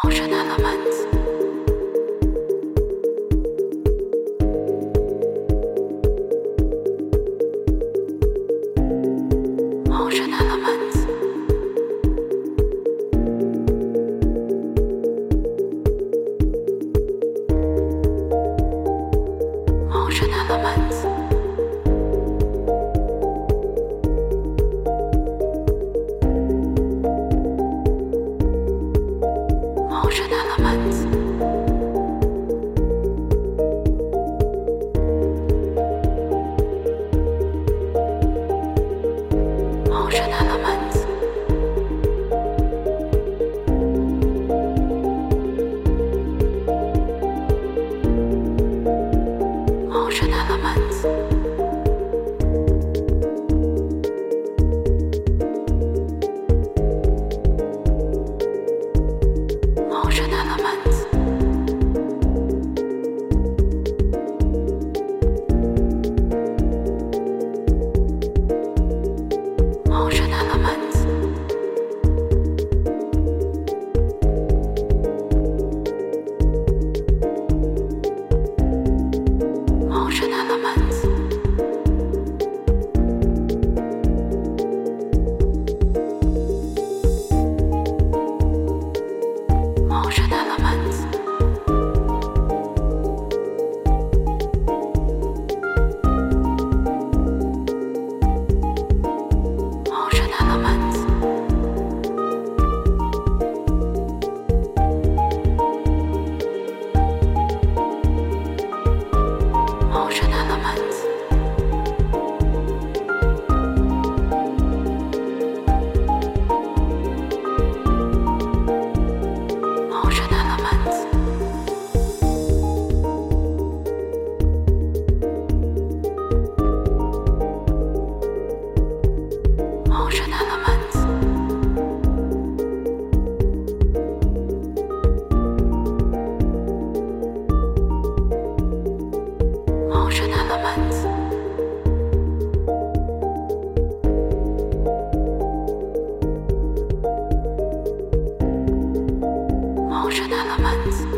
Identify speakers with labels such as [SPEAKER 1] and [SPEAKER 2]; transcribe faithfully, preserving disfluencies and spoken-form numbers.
[SPEAKER 1] Emotion Elements. Emotion Elements. Emotion Elements. Emotion Elements. Emotion Elements. Emotion Elements. Emotion Elements. Emotion Elements. Emotion Elements. Emotion Elements. Emotion Elements. Emotion Elements. Emotion Elements. Emotion Elements. Emotion Elements. Emotion Elements.